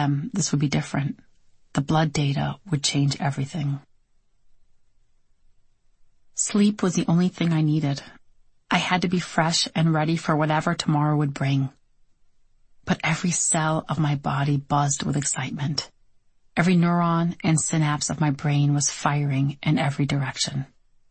them, this would be different. The blood data would change everything. Sleep was the only thing I needed. I had to be fresh and ready for whatever tomorrow would bring. But every cell of my body buzzed with excitement. Every neuron and synapse of my brain was firing in every direction.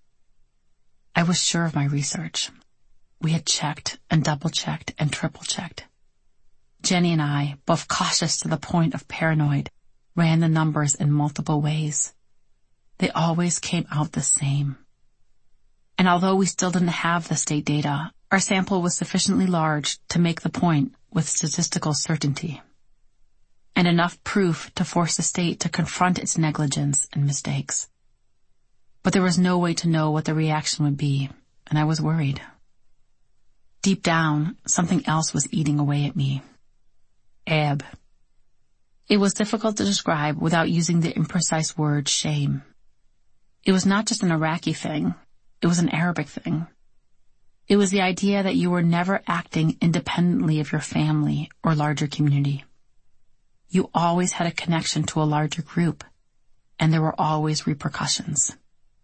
I was sure of my research. We had checked and double-checked and triple-checked. Jenny and I, both cautious to the point of paranoid, ran the numbers in multiple ways. They always came out the same. And although we still didn't have the state data, our sample was sufficiently large to make the point with statistical certainty, and enough proof to force the state to confront its negligence and mistakes. But there was no way to know what the reaction would be, and I was worried. Deep down, something else was eating away at me. Ebb. It was difficult to describe without using the imprecise word shame. It was not just an Iraqi thing. It was an Arabic thing. It was the idea that you were never acting independently of your family or larger community. You always had a connection to a larger group, and there were always repercussions.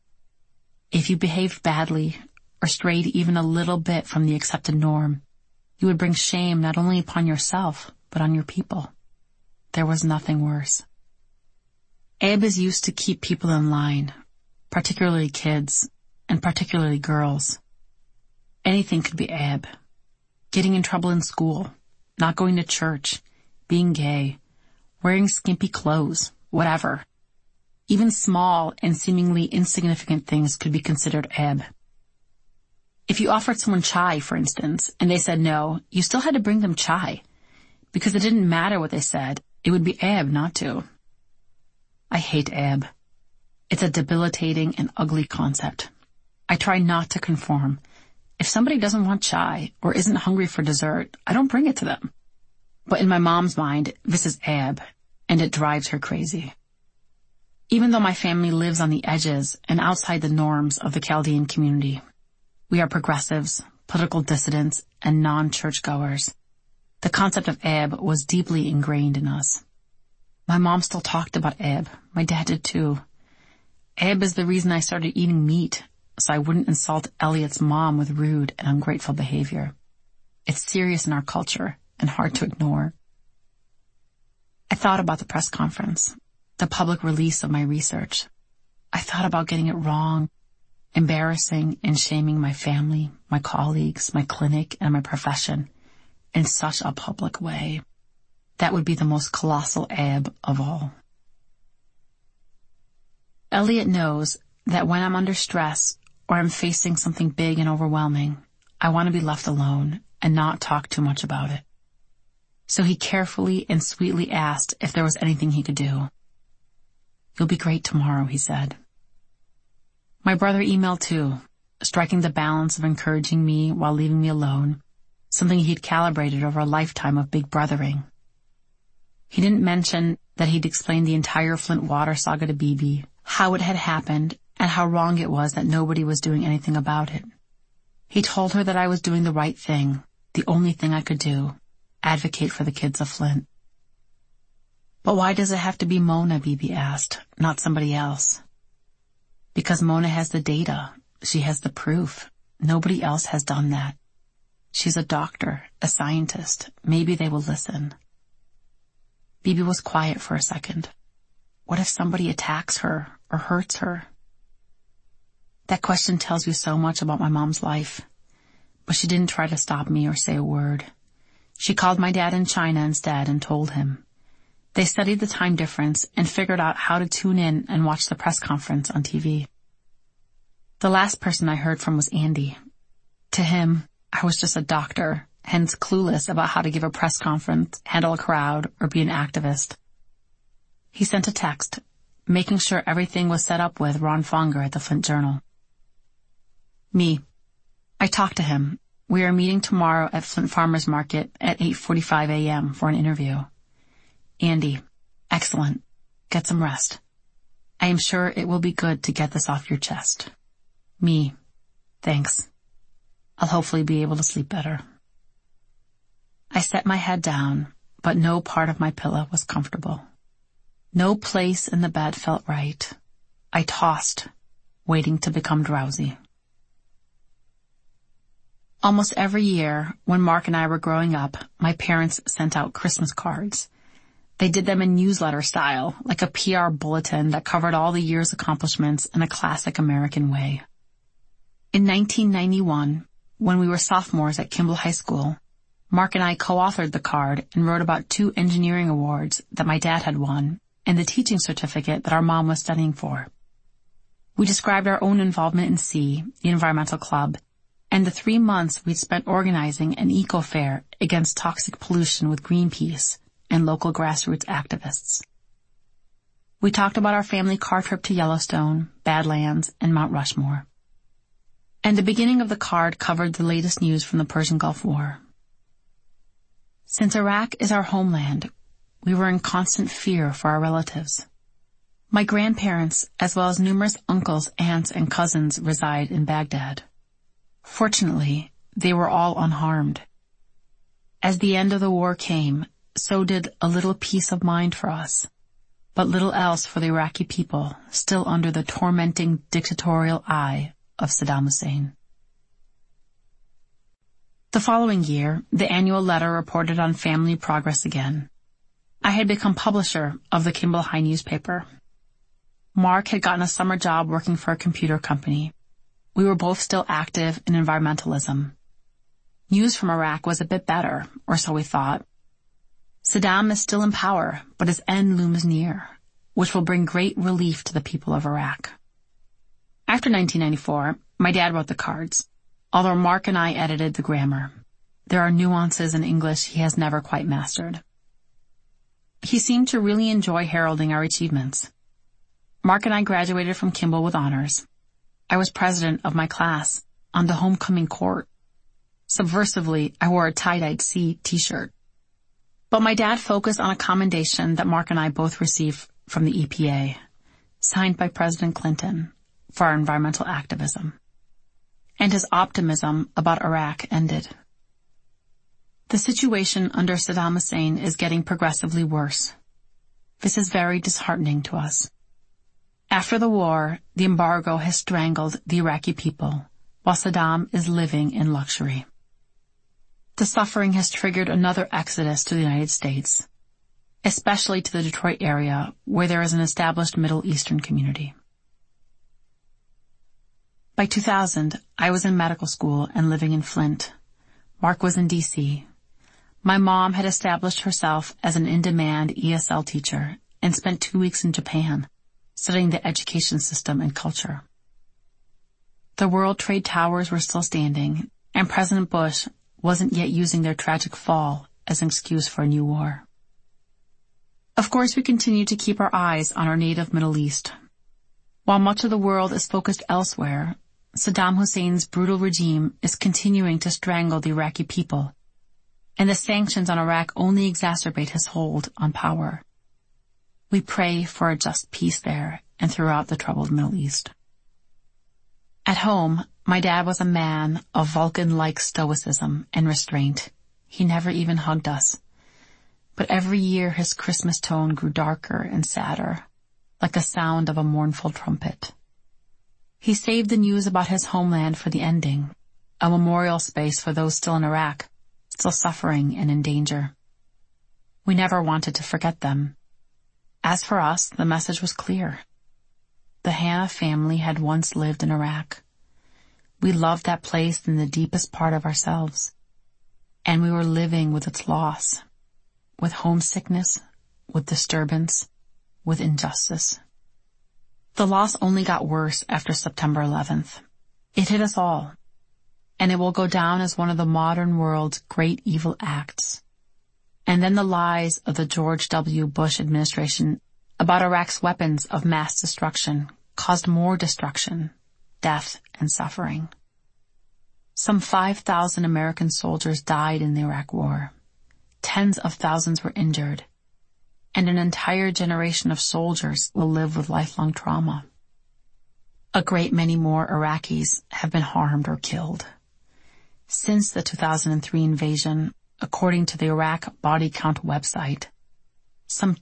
If you behaved badly or strayed even a little bit from the accepted norm, you would bring shame not only upon yourself, but on your people. There was nothing worse. Ebb is used to keep people in line, particularly kids, and particularly girls. Anything could be ebb. Getting in trouble in school, not going to church, being gay, wearing skimpy clothes, whatever. Even small and seemingly insignificant things could be considered ebb. If you offered someone chai, for instance, and they said no, you still had to bring them chai. Because it didn't matter what they said, it would be ebb not to. I hate ebb. It's a debilitating and ugly concept. I try not to conform. If somebody doesn't want chai or isn't hungry for dessert, I don't bring it to them. But in my mom's mind, this is ebb, and it drives her crazy. Even though my family lives on the edges and outside the norms of the Chaldean community, we are progressives, political dissidents, and non-churchgoers. The concept of ebb was deeply ingrained in us. My mom still talked about ebb. My dad did too. Ebb is the reason I started eating meat, so I wouldn't insult Elliot's mom with rude and ungrateful behavior. It's serious in our culture and hard to ignore. I thought about the press conference, the public release of my research. I thought about getting it wrong, embarrassing and shaming my family, my colleagues, my clinic, and my profession in such a public way. That would be the most colossal ebb of all. Elliot knows that when I'm under stress or I'm facing something big and overwhelming, I want to be left alone and not talk too much about it. So he carefully and sweetly asked if there was anything he could do. "You'll be great tomorrow," he said. My brother emailed too, striking the balance of encouraging me while leaving me alone, something he'd calibrated over a lifetime of big brothering. He didn't mention that he'd explained the entire Flint water saga to Bibi, how it had happened, and how wrong it was that nobody was doing anything about it. He told her that I was doing the right thing, the only thing I could do, advocate for the kids of Flint. "But why does it have to be Mona?" Bibi asked, "not somebody else?" "Because Mona has the data. She has the proof. Nobody else has done that. She's a doctor, a scientist. Maybe they will listen." Bibi was quiet for a second. What if somebody attacks her or hurts her? That question tells you so much about my mom's life. But she didn't try to stop me or say a word. She called my dad in China instead and told him. They studied the time difference and figured out how to tune in and watch the press conference on TV. The last person I heard from was Andy. To him, I was just a doctor, hence clueless about how to give a press conference, handle a crowd, or be an activist. He sent a text, making sure everything was set up with Ron Fonger at the Flint Journal. Me. I talked to him. We are meeting tomorrow at Flint Farmers Market at 8:45 a.m. for an interview. Andy. Excellent. Get some rest. I am sure it will be good to get this off your chest. Me. Thanks. I'll hopefully be able to sleep better. I set my head down, but no part of my pillow was comfortable. No place in the bed felt right. I tossed, waiting to become drowsy. Almost every year, when Mark and I were growing up, my parents sent out Christmas cards. They did them in newsletter style, like a PR bulletin that covered all the year's accomplishments in a classic American way. In 1991, when we were sophomores at Kimball High School, Mark and I co-authored the card and wrote about 2 engineering awards that my dad had won and the teaching certificate that our mom was studying for. We described our own involvement in SEA, the environmental club, and the 3 months we'd spent organizing an eco-fair against toxic pollution with Greenpeace and local grassroots activists. We talked about our family car trip to Yellowstone, Badlands, and Mount Rushmore. And the beginning of the card covered the latest news from the Persian Gulf War. Since Iraq is our homeland, we were in constant fear for our relatives. My grandparents, as well as numerous uncles, aunts, and cousins, reside in Baghdad. Fortunately, they were all unharmed. As the end of the war came, so did a little peace of mind for us, but little else for the Iraqi people still under the tormenting dictatorial eye of Saddam Hussein. The following year, the annual letter reported on family progress again. I had become publisher of the Kimball High newspaper. Mark had gotten a summer job working for a computer company. We were both still active in environmentalism. News from Iraq was a bit better, or so we thought. Saddam is still in power, but his end looms near, which will bring great relief to the people of Iraq. After 1994, my dad wrote the cards, although Mark and I edited the grammar. There are nuances in English he has never quite mastered. He seemed to really enjoy heralding our achievements. Mark and I graduated from Kimball with honors. I was president of my class on the homecoming court. Subversively, I wore a tie-dyed C t-shirt. But my dad focused on a commendation that Mark and I both received from the EPA, signed by President Clinton, for our environmental activism. And his optimism about Iraq ended. The situation under Saddam Hussein is getting progressively worse. This is very disheartening to us. After the war, the embargo has strangled the Iraqi people, while Saddam is living in luxury. The suffering has triggered another exodus to the United States, especially to the Detroit area, where there is an established Middle Eastern community. By 2000, I was in medical school and living in Flint. Mark was in D.C. My mom had established herself as an in-demand ESL teacher and spent 2 weeks in Japan, studying the education system and culture. The World Trade Towers were still standing, and President Bush wasn't yet using their tragic fall as an excuse for a new war. Of course, we continue to keep our eyes on our native Middle East. While much of the world is focused elsewhere, Saddam Hussein's brutal regime is continuing to strangle the Iraqi people, and the sanctions on Iraq only exacerbate his hold on power. We pray for a just peace there and throughout the troubled Middle East. At home, my dad was a man of Vulcan-like stoicism and restraint. He never even hugged us. But every year his Christmas tone grew darker and sadder, like the sound of a mournful trumpet. He saved the news about his homeland for the ending, a memorial space for those still in Iraq, still suffering and in danger. We never wanted to forget them. As for us, the message was clear. The Hanna family had once lived in Iraq. We loved that place in the deepest part of ourselves, and we were living with its loss, with homesickness, with disturbance, with injustice. The loss only got worse after September 11th. It hit us all, and it will go down as one of the modern world's great evil acts. And then the lies of the George W. Bush administration about Iraq's weapons of mass destruction caused more destruction, death, and suffering. Some 5,000 American soldiers died in the Iraq War. Tens of thousands were injured, and an entire generation of soldiers will live with lifelong trauma. A great many more Iraqis have been harmed or killed. Since the 2003 invasion, according to the Iraq Body Count website, some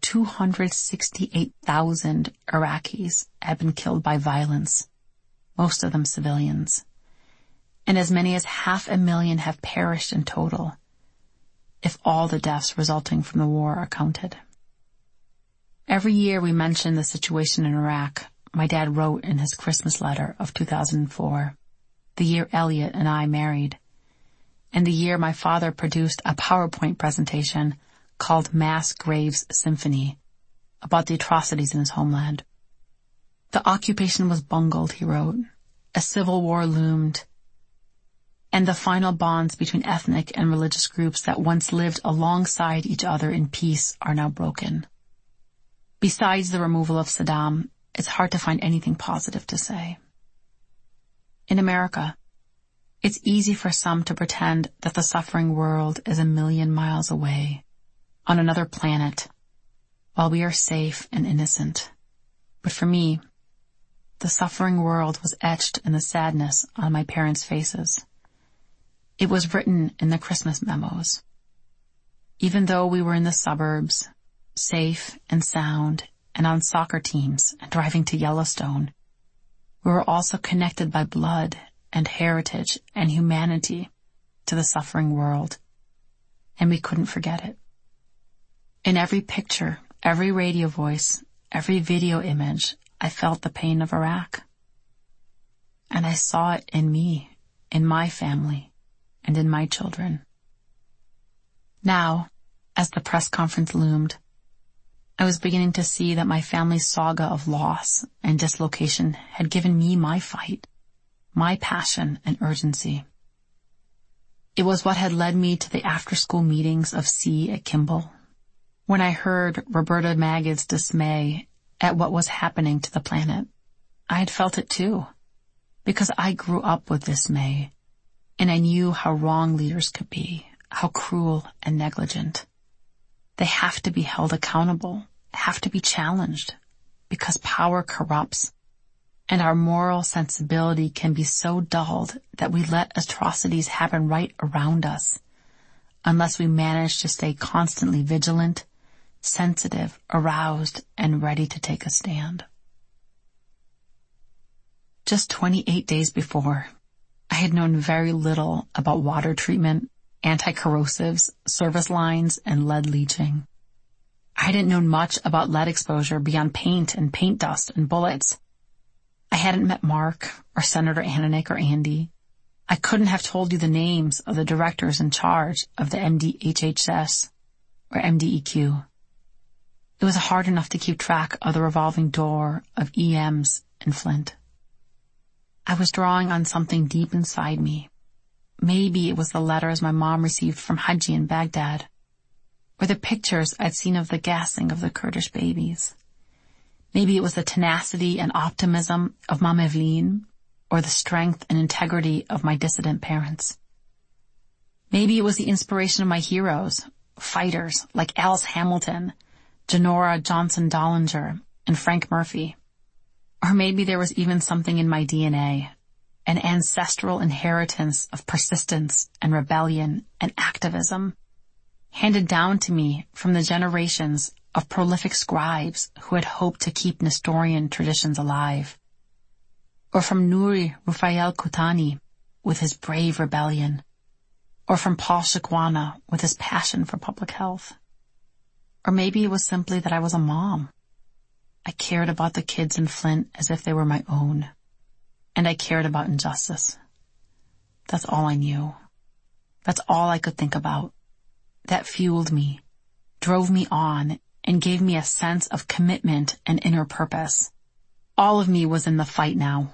268,000 Iraqis have been killed by violence, most of them civilians, and as many as 500,000 have perished in total, if all the deaths resulting from the war are counted. Every year we mention the situation in Iraq, my dad wrote in his Christmas letter of 2004, the year Elliot and I married, and the year my father produced a PowerPoint presentation called Mass Graves Symphony about the atrocities in his homeland. The occupation was bungled, he wrote. A civil war loomed, and the final bonds between ethnic and religious groups that once lived alongside each other in peace are now broken. Besides the removal of Saddam, it's hard to find anything positive to say. In America, it's easy for some to pretend that the suffering world is 1,000,000 miles away, on another planet, while we are safe and innocent. But for me, the suffering world was etched in the sadness on my parents' faces. It was written in the Christmas memos. Even though we were in the suburbs, safe and sound, and on soccer teams and driving to Yellowstone, we were also connected by blood and heritage and humanity to the suffering world, and we couldn't forget it. In every picture, every radio voice, every video image, I felt the pain of Iraq. And I saw it in me, in my family, and in my children. Now, as the press conference loomed, I was beginning to see that my family's saga of loss and dislocation had given me my fight, my passion and urgency. It was what had led me to the after-school meetings of C at Kimball, when I heard Roberta Maggid's dismay at what was happening to the planet. I had felt it too, because I grew up with dismay, and I knew how wrong leaders could be, how cruel and negligent. They have to be held accountable, have to be challenged, because power corrupts, and our moral sensibility can be so dulled that we let atrocities happen right around us, unless we manage to stay constantly vigilant, sensitive, aroused, and ready to take a stand. Just 28 days before, I had known very little about water treatment, anti-corrosives, service lines, and lead leaching. I hadn't known much about lead exposure beyond paint and paint dust and bullets. I hadn't met Mark or Senator Ananick or Andy. I couldn't have told you the names of the directors in charge of the MDHHS or MDEQ. It was hard enough to keep track of the revolving door of EMs in Flint. I was drawing on something deep inside me. Maybe it was the letters my mom received from Haji in Baghdad, or the pictures I'd seen of the gassing of the Kurdish babies. Maybe it was the tenacity and optimism of Mom Evelyn, or the strength and integrity of my dissident parents. Maybe it was the inspiration of my heroes, fighters like Alice Hamilton, Janora Johnson-Dollinger, and Frank Murphy. Or maybe there was even something in my DNA, an ancestral inheritance of persistence and rebellion and activism, handed down to me from the generations of prolific scribes who had hoped to keep Nestorian traditions alive. Or from Nouri Rufael Kutani with his brave rebellion. Or from Paul Shikwana with his passion for public health. Or maybe it was simply that I was a mom. I cared about the kids in Flint as if they were my own. And I cared about injustice. That's all I knew. That's all I could think about. That fueled me, drove me on, and gave me a sense of commitment and inner purpose. All of me was in the fight now.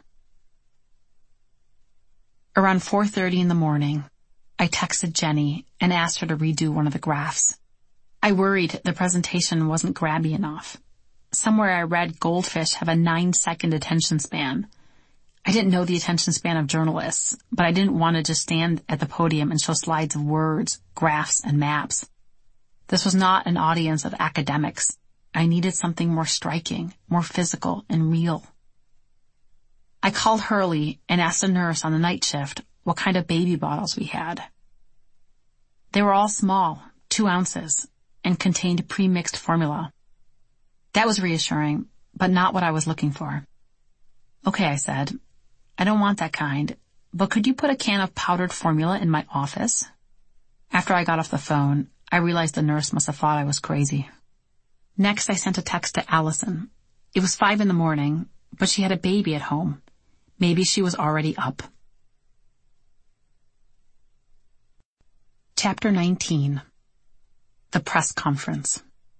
Around 4:30 in the morning, I texted Jenny and asked her to redo one of the graphs. I worried the presentation wasn't grabby enough. Somewhere I read goldfish have a 9-second attention span. I didn't know the attention span of journalists, but I didn't want to just stand at the podium and show slides of words, graphs, and maps. This was not an audience of academics. I needed something more striking, more physical, and real. I called Hurley and asked a nurse on the night shift what kind of baby bottles we had. They were all small, 2 ounces, and contained pre-mixed formula. That was reassuring, but not what I was looking for. Okay, I said, I don't want that kind, but could you put a can of powdered formula in my office? After I got off the phone, I realized the nurse must have thought I was crazy. Next, I sent a text to Allison. It was 5 a.m, but she had a baby at home. Maybe she was already up. Chapter 19. The Press Conference.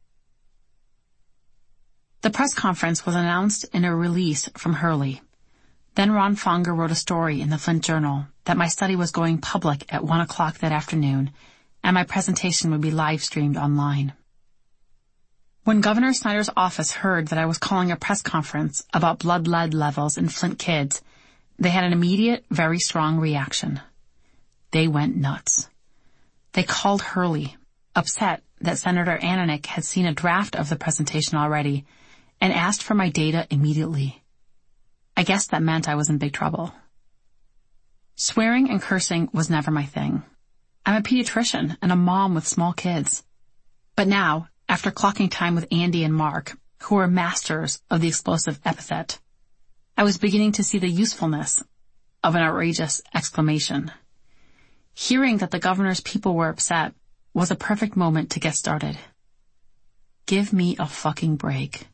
The press conference was announced in a release from Hurley. Then Ron Fonger wrote a story in the Flint Journal that my study was going public at 1 o'clock that afternoon, and my presentation would be live-streamed online. When Governor Snyder's office heard that I was calling a press conference about blood lead levels in Flint kids, they had an immediate, very strong reaction. They went nuts. They called Hurley, upset that Senator Ananich had seen a draft of the presentation already, and asked for my data immediately. I guess that meant I was in big trouble. Swearing and cursing was never my thing. I'm a pediatrician and a mom with small kids. But now, after clocking time with Andy and Mark, who were masters of the explosive epithet, I was beginning to see the usefulness of an outrageous exclamation. Hearing that the governor's people were upset was a perfect moment to get started. Give me a fucking break.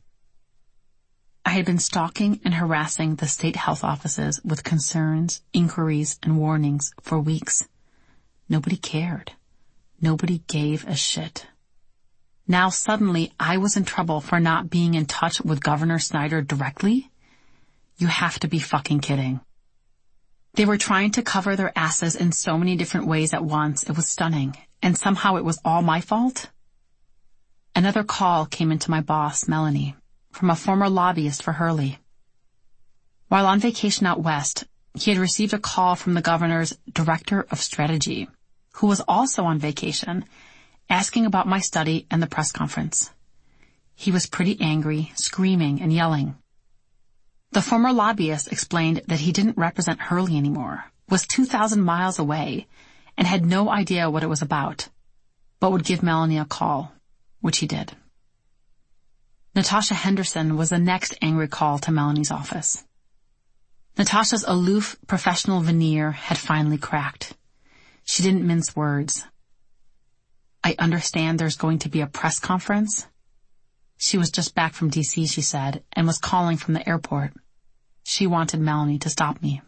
I had been stalking and harassing the state health offices with concerns, inquiries, and warnings for weeks. Nobody cared. Nobody gave a shit. Now suddenly I was in trouble for not being in touch with Governor Snyder directly? You have to be fucking kidding. They were trying to cover their asses in so many different ways at once, it was stunning. And somehow it was all my fault? Another call came into my boss, Melanie, from a former lobbyist for Hurley. While on vacation out west, he had received a call from the governor's director of strategy, who was also on vacation, asking about my study and the press conference. He was pretty angry, screaming and yelling. The former lobbyist explained that he didn't represent Hurley anymore, was 2,000 miles away, and had no idea what it was about, but would give Melanie a call, which he did. Natasha Henderson was the next angry call to Melanie's office. Natasha's aloof professional veneer had finally cracked. She didn't mince words. I understand there's going to be a press conference. She was just back from D.C., she said, and was calling from the airport. She wanted Melanie to stop me.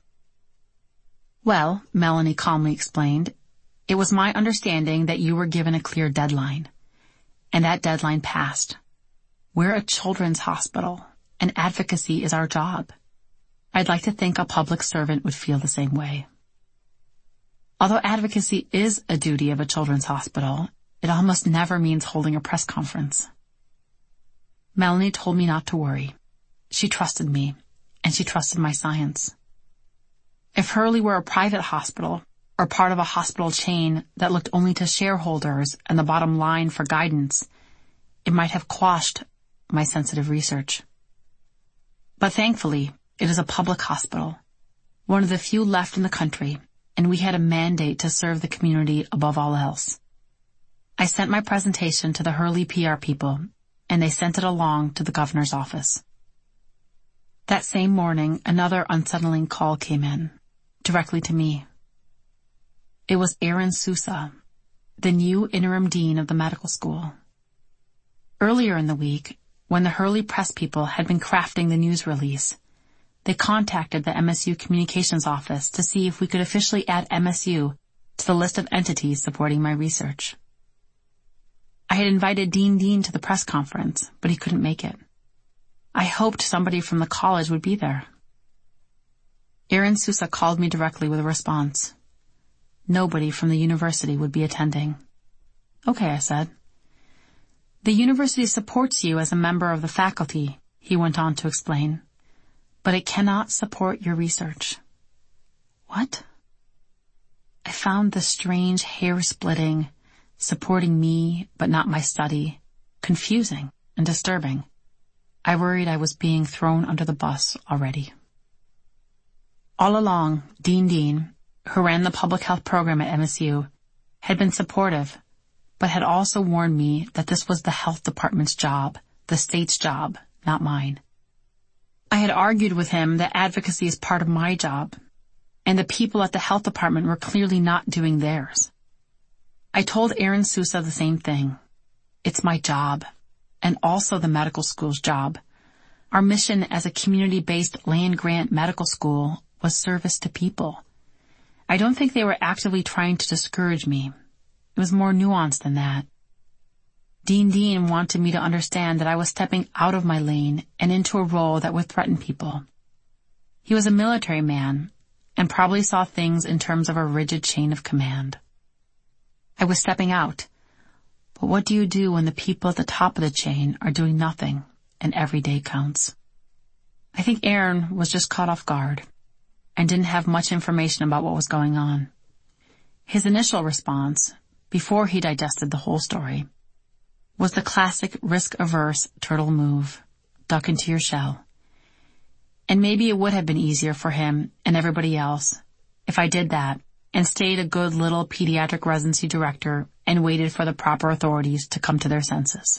Well, Melanie calmly explained, it was my understanding that you were given a clear deadline. And that deadline passed. We're a children's hospital, and advocacy is our job. I'd like to think a public servant would feel the same way. Although advocacy is a duty of a children's hospital, it almost never means holding a press conference. Melanie told me not to worry. She trusted me, and she trusted my science. If Hurley were a private hospital, or part of a hospital chain that looked only to shareholders and the bottom line for guidance, it might have quashed my sensitive research. But thankfully, it is a public hospital, one of the few left in the country, and we had a mandate to serve the community above all else. I sent my presentation to the Hurley PR people, and they sent it along to the governor's office. That same morning, another unsettling call came in, directly to me. It was Aaron Sousa, the new interim dean of the medical school. Earlier in the week, when the Hurley press people had been crafting the news release, they contacted the MSU communications office to see if we could officially add MSU to the list of entities supporting my research. I had invited Dean Dean to the press conference, but he couldn't make it. I hoped somebody from the college would be there. Aaron Sousa called me directly with a response. Nobody from the university would be attending. Okay, I said. The university supports you as a member of the faculty, he went on to explain, but it cannot support your research. What? I found the strange hair-splitting, supporting me but not my study, confusing and disturbing. I worried I was being thrown under the bus already. All along, Dean Dean, who ran the public health program at MSU, had been supportive, but had also warned me that this was the health department's job, the state's job, not mine. I had argued with him that advocacy is part of my job, and the people at the health department were clearly not doing theirs. I told Aaron Sousa the same thing. It's my job, and also the medical school's job. Our mission as a community-based land-grant medical school was service to people. I don't think they were actively trying to discourage me. It was more nuanced than that. Dean wanted me to understand that I was stepping out of my lane and into a role that would threaten people. He was a military man and probably saw things in terms of a rigid chain of command. I was stepping out, but what do you do when the people at the top of the chain are doing nothing and every day counts? I think Aaron was just caught off guard and didn't have much information about what was going on. His initial response, before he digested the whole story, was the classic risk-averse turtle move, duck into your shell. And maybe it would have been easier for him and everybody else if I did that and stayed a good little pediatric residency director and waited for the proper authorities to come to their senses.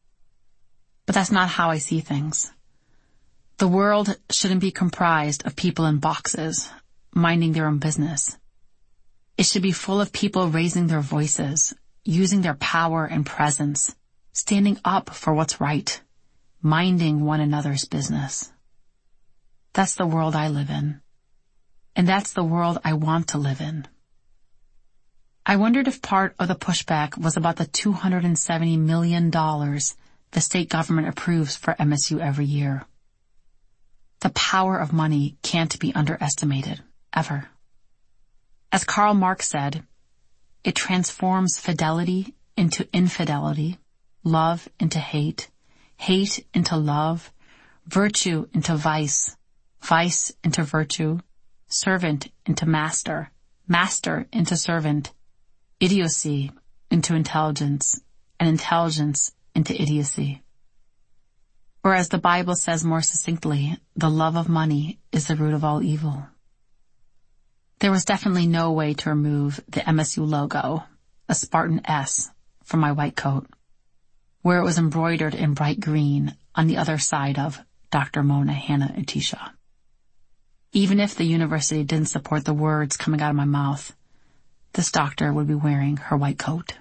But that's not how I see things. The world shouldn't be comprised of people in boxes, minding their own business. It should be full of people raising their voices, using their power and presence, standing up for what's right, minding one another's business. That's the world I live in. And that's the world I want to live in. I wondered if part of the pushback was about the $270 million the state government approves for MSU every year. The power of money can't be underestimated, ever. As Karl Marx said, it transforms fidelity into infidelity, love into hate, hate into love, virtue into vice, vice into virtue, servant into master, master into servant, idiocy into intelligence, and intelligence into idiocy. Or as the Bible says more succinctly, the love of money is the root of all evil. There was definitely no way to remove the MSU logo, a Spartan S, from my white coat, where it was embroidered in bright green on the other side of Dr. Mona Hanna-Attisha. Even if the university didn't support the words coming out of my mouth, this doctor would be wearing her white coat.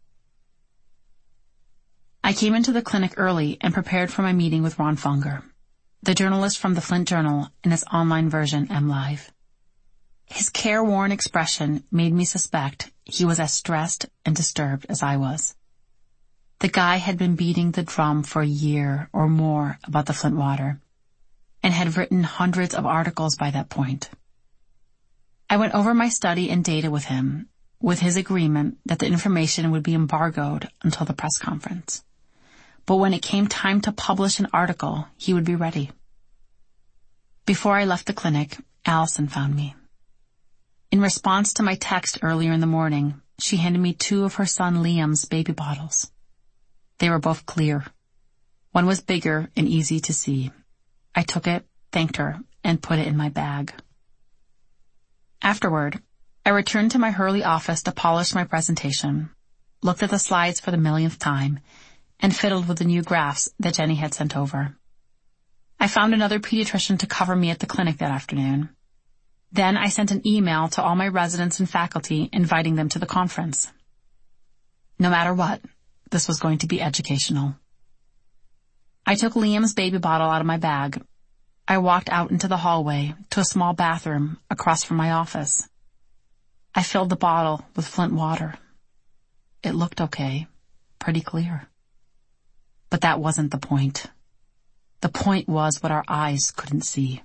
I came into the clinic early and prepared for my meeting with Ron Funger, the journalist from the Flint Journal in its online version, MLive. His careworn expression made me suspect he was as stressed and disturbed as I was. The guy had been beating the drum for a year or more about the Flint water, and had written hundreds of articles by that point. I went over my study and data with him, with his agreement that the information would be embargoed until the press conference. But when it came time to publish an article, he would be ready. Before I left the clinic, Allison found me. In response to my text earlier in the morning, she handed me 2 of her son Liam's baby bottles. They were both clear. One was bigger and easy to see. I took it, thanked her, and put it in my bag. Afterward, I returned to my Hurley office to polish my presentation, looked at the slides for the millionth time, and fiddled with the new graphs that Jenny had sent over. I found another pediatrician to cover me at the clinic that afternoon. Then I sent an email to all my residents and faculty inviting them to the conference. No matter what, this was going to be educational. I took Liam's baby bottle out of my bag. I walked out into the hallway to a small bathroom across from my office. I filled the bottle with Flint water. It looked okay, pretty clear. But that wasn't the point. The point was what our eyes couldn't see.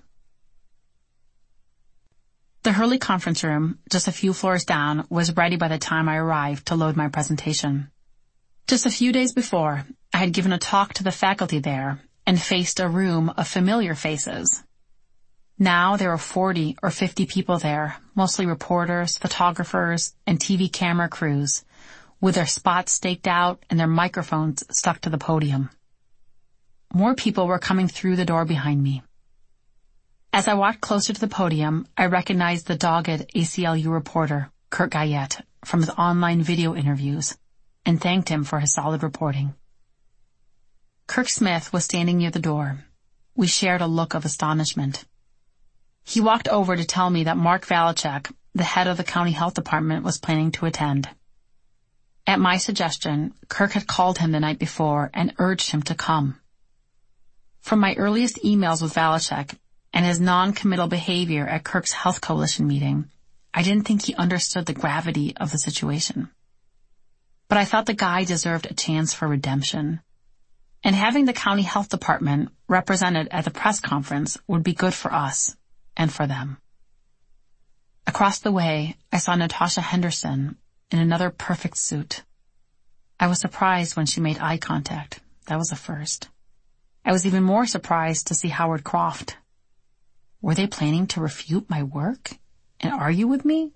The Hurley conference room, just a few floors down, was ready by the time I arrived to load my presentation. Just a few days before, I had given a talk to the faculty there and faced a room of familiar faces. Now there were 40 or 50 people there, mostly reporters, photographers, and TV camera crews, with their spots staked out and their microphones stuck to the podium. More people were coming through the door behind me. As I walked closer to the podium, I recognized the dogged ACLU reporter, Kurt Guyette, from his online video interviews and thanked him for his solid reporting. Kirk Smith was standing near the door. We shared a look of astonishment. He walked over to tell me that Mark Valachek, the head of the county health department, was planning to attend. At my suggestion, Kirk had called him the night before and urged him to come. From my earliest emails with Valachek and his non-committal behavior at Kirk's Health Coalition meeting, I didn't think he understood the gravity of the situation. But I thought the guy deserved a chance for redemption. And having the county health department represented at the press conference would be good for us and for them. Across the way, I saw Natasha Henderson in another perfect suit. I was surprised when she made eye contact. That was a first. I was even more surprised to see Howard Croft. Were they planning to refute my work and argue with me?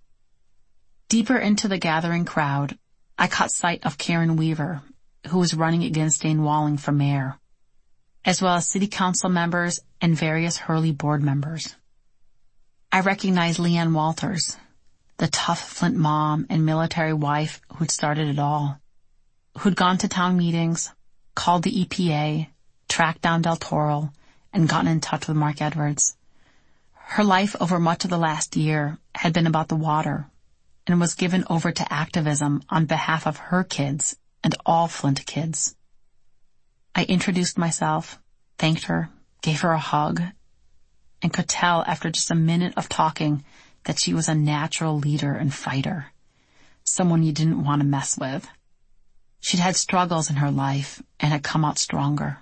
Deeper into the gathering crowd, I caught sight of Karen Weaver, who was running against Dane Walling for mayor, as well as city council members and various Hurley board members. I recognized Leanne Walters, the tough Flint mom and military wife who'd started it all, who'd gone to town meetings, called the EPA, tracked down Del Toro, and gotten in touch with Mark Edwards. Her life over much of the last year had been about the water and was given over to activism on behalf of her kids and all Flint kids. I introduced myself, thanked her, gave her a hug, and could tell after just a minute of talking that she was a natural leader and fighter, someone you didn't want to mess with. She'd had struggles in her life and had come out stronger.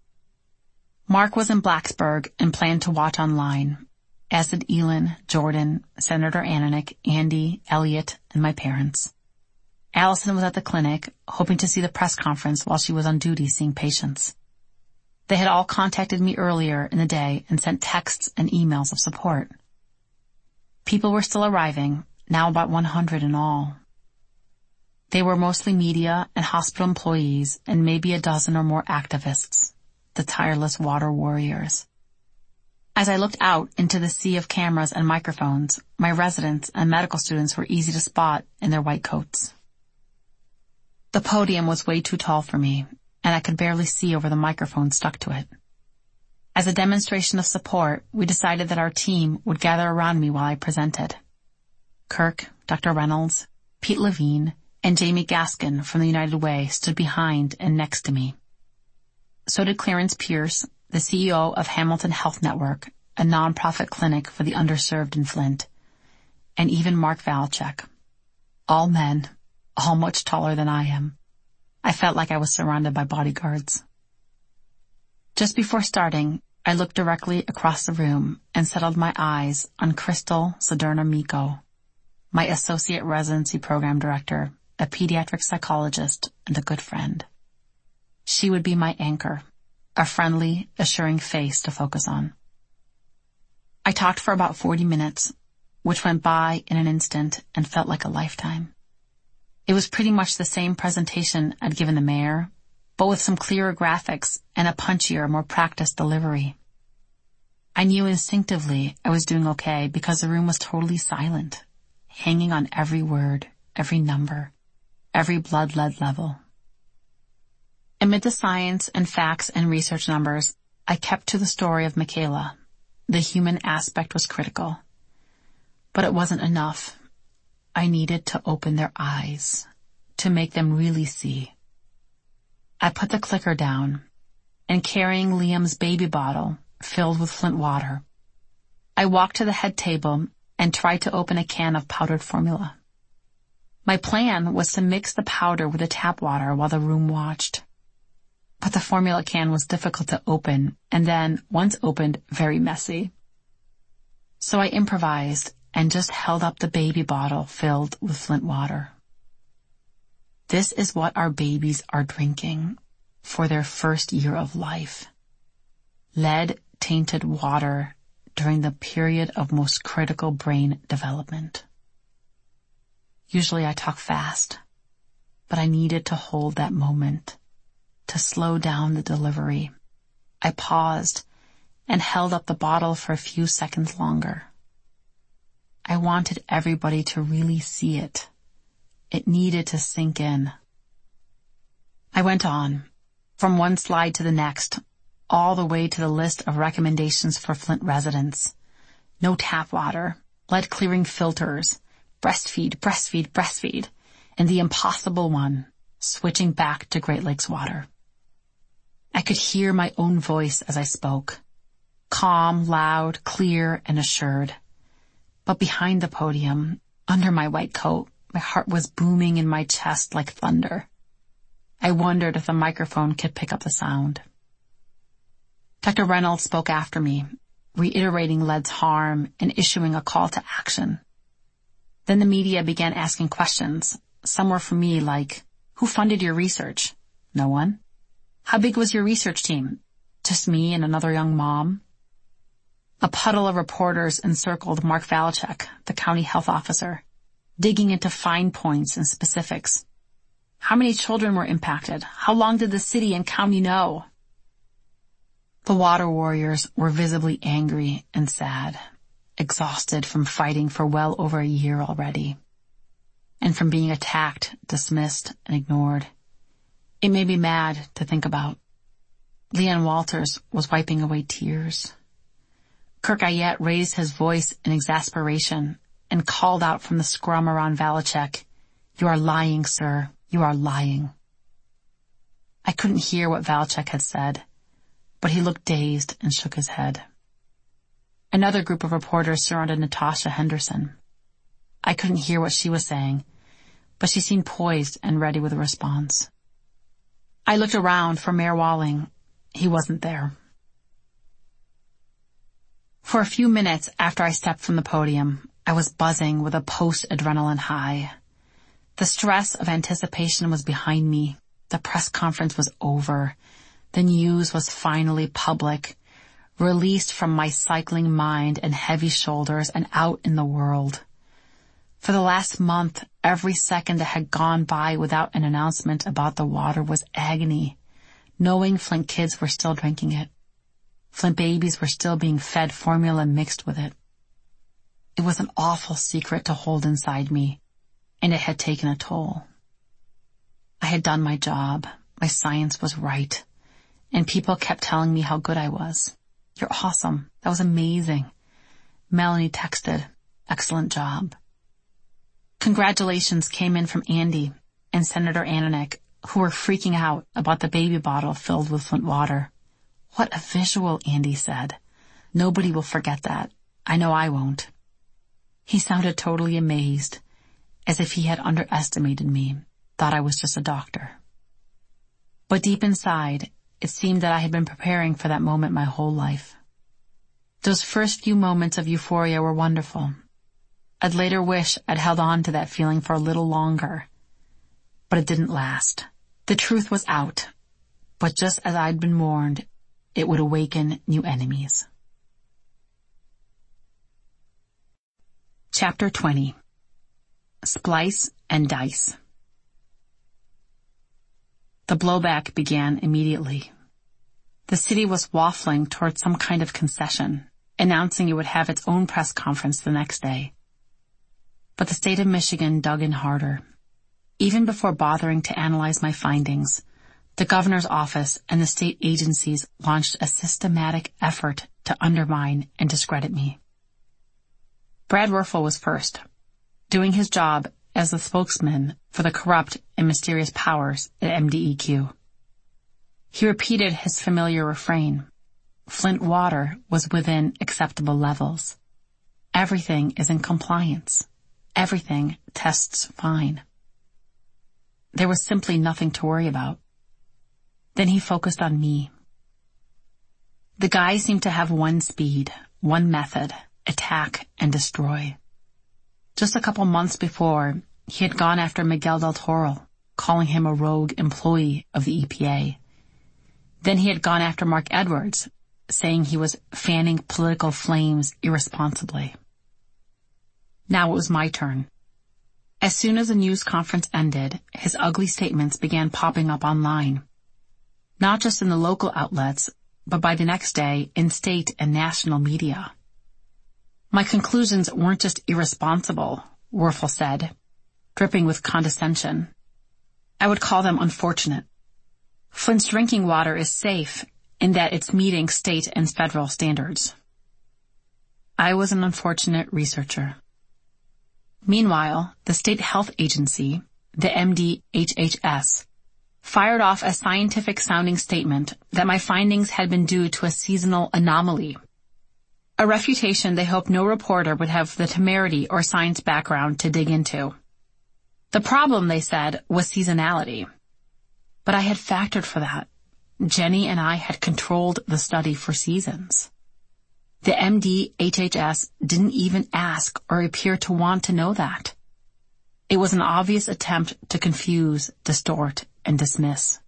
Mark was in Blacksburg and planned to watch online, as did Elin, Jordan, Senator Ananek, Andy, Elliot, and my parents. Allison was at the clinic, hoping to see the press conference while she was on duty seeing patients. They had all contacted me earlier in the day and sent texts and emails of support. People were still arriving, now about 100 in all. They were mostly media and hospital employees and maybe a dozen or more activists, the tireless water warriors. As I looked out into the sea of cameras and microphones, my residents and medical students were easy to spot in their white coats. The podium was way too tall for me, and I could barely see over the microphone stuck to it. As a demonstration of support, we decided that our team would gather around me while I presented. Kirk, Dr. Reynolds, Pete Levine, and Jamie Gaskin from the United Way stood behind and next to me. So did Clarence Pierce, the CEO of Hamilton Health Network, a nonprofit clinic for the underserved in Flint, and even Mark Valachek. All men, all much taller than I am. I felt like I was surrounded by bodyguards. Just before starting, I looked directly across the room and settled my eyes on Crystal Soderna Miko, my associate residency program director, a pediatric psychologist, and a good friend. She would be my anchor, a friendly, assuring face to focus on. I talked for about 40 minutes, which went by in an instant and felt like a lifetime. It was pretty much the same presentation I'd given the mayor, but with some clearer graphics and a punchier, more practiced delivery. I knew instinctively I was doing okay because the room was totally silent, hanging on every word, every number, every blood lead level. Amid the science and facts and research numbers, I kept to the story of Michaela. The human aspect was critical. But it wasn't enough. I needed to open their eyes, to make them really see. I put the clicker down, and carrying Liam's baby bottle filled with Flint water, I walked to the head table and tried to open a can of powdered formula. My plan was to mix the powder with the tap water while the room watched. But the formula can was difficult to open, and then, once opened, very messy. So I improvised and just held up the baby bottle filled with Flint water. This is what our babies are drinking for their first year of life. Lead-tainted water during the period of most critical brain development. Usually I talk fast, but I needed to hold that moment, to slow down the delivery. I paused and held up the bottle for a few seconds longer. I wanted everybody to really see it, It needed to sink in. I went on, from one slide to the next, all the way to the list of recommendations for Flint residents. No tap water, lead-clearing filters, breastfeed, breastfeed, breastfeed, and the impossible one, switching back to Great Lakes water. I could hear my own voice as I spoke, calm, loud, clear, and assured. But behind the podium, under my white coat, my heart was booming in my chest like thunder. I wondered if the microphone could pick up the sound. Dr. Reynolds spoke after me, reiterating lead's harm and issuing a call to action. Then the media began asking questions. Some were for me, like, who funded your research? No one. How big was your research team? Just me and another young mom? A puddle of reporters encircled Mark Valachek, the county health officer, digging into fine points and specifics. How many children were impacted? How long did the city and county know? The water warriors were visibly angry and sad, exhausted from fighting for well over a year already, and from being attacked, dismissed, and ignored. It made me mad to think about. Leanne Walters was wiping away tears. Kirk Ayette raised his voice in exasperation and called out from the scrum around Valachek, "You are lying, sir. You are lying." I couldn't hear what Valachek had said, but he looked dazed and shook his head. Another group of reporters surrounded Natasha Henderson. I couldn't hear what she was saying, but she seemed poised and ready with a response. I looked around for Mayor Walling. He wasn't there. For a few minutes after I stepped from the podium, I was buzzing with a post-adrenaline high. The stress of anticipation was behind me. The press conference was over. The news was finally public, released from my cycling mind and heavy shoulders and out in the world. For the last month, every second that had gone by without an announcement about the water was agony, knowing Flint kids were still drinking it. Flint babies were still being fed formula mixed with it. It was an awful secret to hold inside me, and it had taken a toll. I had done my job. My science was right. And people kept telling me how good I was. "You're awesome. That was amazing." Melanie texted, "Excellent job." Congratulations came in from Andy and Senator Ananek, who were freaking out about the baby bottle filled with Flint water. "What a visual," Andy said. "Nobody will forget that. I know I won't." He sounded totally amazed, as if he had underestimated me, thought I was just a doctor. But deep inside, it seemed that I had been preparing for that moment my whole life. Those first few moments of euphoria were wonderful. I'd later wish I'd held on to that feeling for a little longer. But it didn't last. The truth was out. But just as I'd been warned, it would awaken new enemies. Chapter 20. Splice and Dice. The blowback began immediately. The city was waffling toward some kind of concession, announcing it would have its own press conference the next day. But the state of Michigan dug in harder. Even before bothering to analyze my findings, the governor's office and the state agencies launched a systematic effort to undermine and discredit me. Brad Werfel was first, doing his job as the spokesman for the corrupt and mysterious powers at MDEQ. He repeated his familiar refrain. Flint water was within acceptable levels. Everything is in compliance. Everything tests fine. There was simply nothing to worry about. Then he focused on me. The guy seemed to have one speed, one method: attack and destroy. Just a couple months before, he had gone after Miguel del Toro, calling him a rogue employee of the EPA. Then he had gone after Mark Edwards, saying he was fanning political flames irresponsibly. Now it was my turn. As soon as the news conference ended, his ugly statements began popping up online. Not just in the local outlets, but by the next day in state and national media. My conclusions weren't just irresponsible, Werfel said. dripping with condescension. I would call them unfortunate. Flint's drinking water is safe in that it's meeting state and federal standards. I was an unfortunate researcher. Meanwhile, the state health agency, the MDHHS, fired off a scientific-sounding statement that my findings had been due to a seasonal anomaly, a refutation they hoped no reporter would have the temerity or science background to dig into. The problem, they said, was seasonality. But I had factored for that. Jenny and I had controlled the study for seasons. The MDHHS didn't even ask or appear to want to know that. It was an obvious attempt to confuse, distort, and dismiss.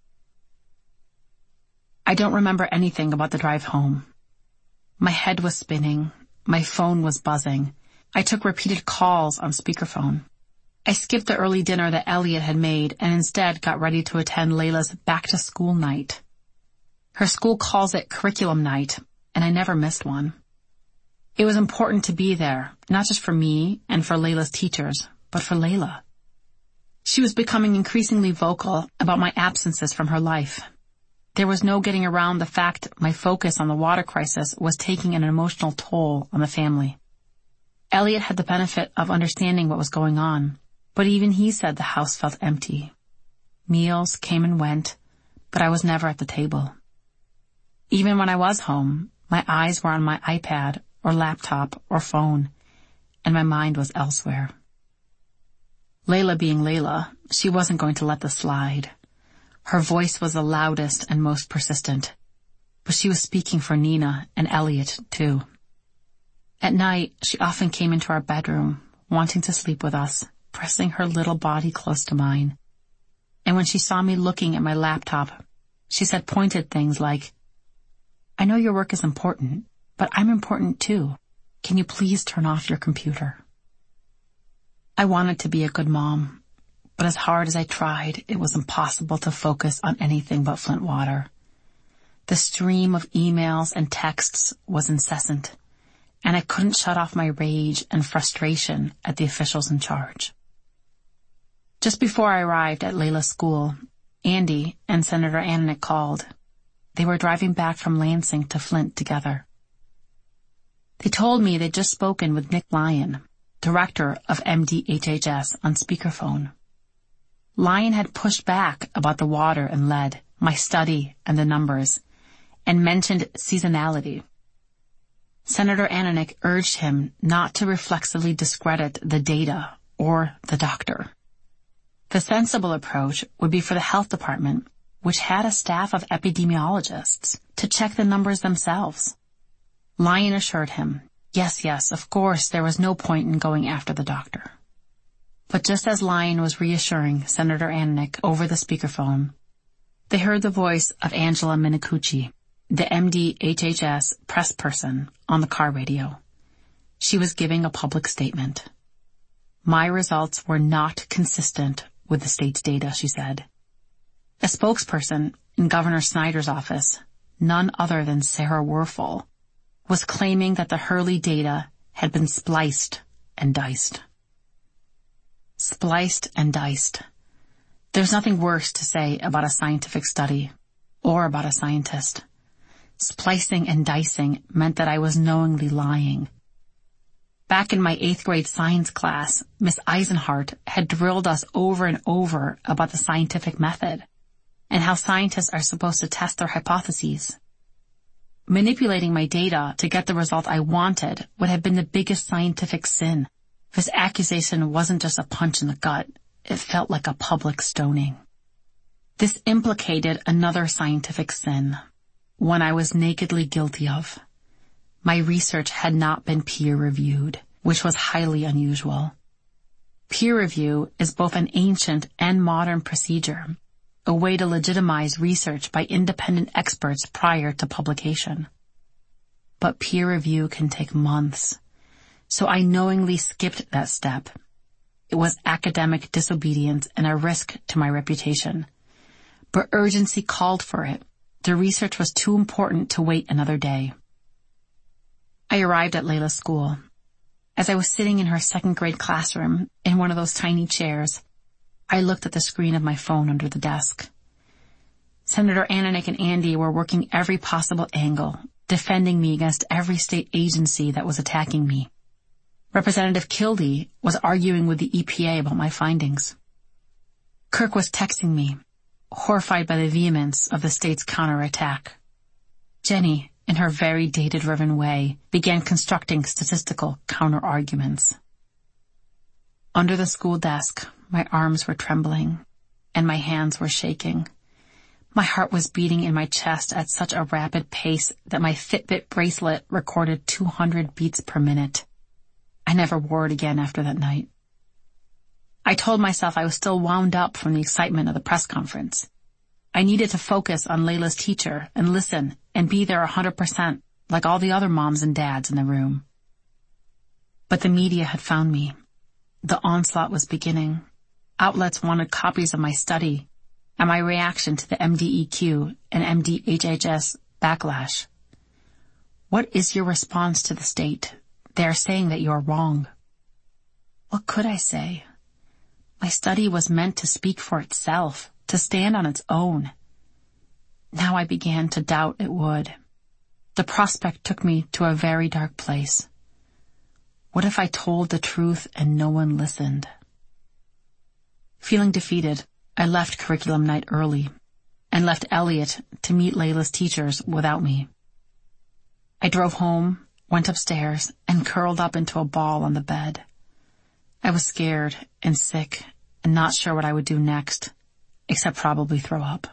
I don't remember anything about the drive home. My head was spinning. My phone was buzzing. I took repeated calls on speakerphone. I skipped the early dinner that Elliot had made and instead got ready to attend Layla's back-to-school night. Her school calls it curriculum night, and I never missed one. It was important to be there, not just for me and for Layla's teachers, but for Layla. She was becoming increasingly vocal about my absences from her life. There was no getting around the fact my focus on the water crisis was taking an emotional toll on the family. Elliot had the benefit of understanding what was going on, but even he said the house felt empty. Meals came and went, but I was never at the table. Even when I was home, my eyes were on my iPad or laptop or phone, and my mind was elsewhere. Layla being Layla, she wasn't going to let this slide. Her voice was the loudest and most persistent, but she was speaking for Nina and Elliot, too. At night, she often came into our bedroom, wanting to sleep with us, pressing her little body close to mine. And when she saw me looking at my laptop, she said pointed things like, "I know your work is important, but I'm important too. Can you please turn off your computer?" I wanted to be a good mom, but as hard as I tried, it was impossible to focus on anything but Flint water. The stream of emails and texts was incessant, and I couldn't shut off my rage and frustration at the officials in charge. Just before I arrived at Layla's school, Andy and Senator Ananick called. They were driving back from Lansing to Flint together. They told me they'd just spoken with Nick Lyon, director of MDHHS, on speakerphone. Lyon had pushed back about the water and lead, my study and the numbers, and mentioned seasonality. Senator Ananick urged him not to reflexively discredit the data or the doctor. The sensible approach would be for the health department, which had a staff of epidemiologists, to check the numbers themselves. Lyon assured him, yes, of course, there was no point in going after the doctor. But just as Lyon was reassuring Senator Ananick over the speakerphone, they heard the voice of Angela Minicucci, the MDHHS press person, on the car radio. She was giving a public statement. My results were not consistent with the state's data, she said. A spokesperson in Governor Snyder's office, none other than Sarah Werfel, was claiming that the Hurley data had been spliced and diced. Spliced and diced. There's nothing worse to say about a scientific study or about a scientist. Splicing and dicing meant that I was knowingly lying. Back in my 8th grade science class, Miss Eisenhart had drilled us over and over about the scientific method and how scientists are supposed to test their hypotheses. Manipulating my data to get the result I wanted would have been the biggest scientific sin. This accusation wasn't just a punch in the gut. It felt like a public stoning. This implicated another scientific sin, one I was nakedly guilty of. My research had not been peer-reviewed, which was highly unusual. Peer review is both an ancient and modern procedure, a way to legitimize research by independent experts prior to publication. But peer review can take months, so I knowingly skipped that step. It was academic disobedience and a risk to my reputation. But urgency called for it. The research was too important to wait another day. I arrived at Layla's school. As I was sitting in her second grade classroom in one of those tiny chairs, I looked at the screen of my phone under the desk. Senator Ananick and Andy were working every possible angle, defending me against every state agency that was attacking me. Representative Kildee was arguing with the EPA about my findings. Kirk was texting me, horrified by the vehemence of the state's counterattack. Jenny, in her very data-driven way, began constructing statistical counter-arguments. Under the school desk, my arms were trembling, and my hands were shaking. My heart was beating in my chest at such a rapid pace that my Fitbit bracelet recorded 200 beats per minute. I never wore it again after that night. I told myself I was still wound up from the excitement of the press conference. I needed to focus on Layla's teacher and listen and be there 100%, like all the other moms and dads in the room. But the media had found me. The onslaught was beginning. Outlets wanted copies of my study and my reaction to the MDEQ and MDHHS backlash. What is your response to the state? They are saying that you are wrong. What could I say? My study was meant to speak for itself, to stand on its own. Now I began to doubt it would. The prospect took me to a very dark place. What if I told the truth and no one listened? Feeling defeated, I left curriculum night early and left Elliot to meet Layla's teachers without me. I drove home, went upstairs, and curled up into a ball on the bed. I was scared and sick and not sure what I would do next, except probably throw up.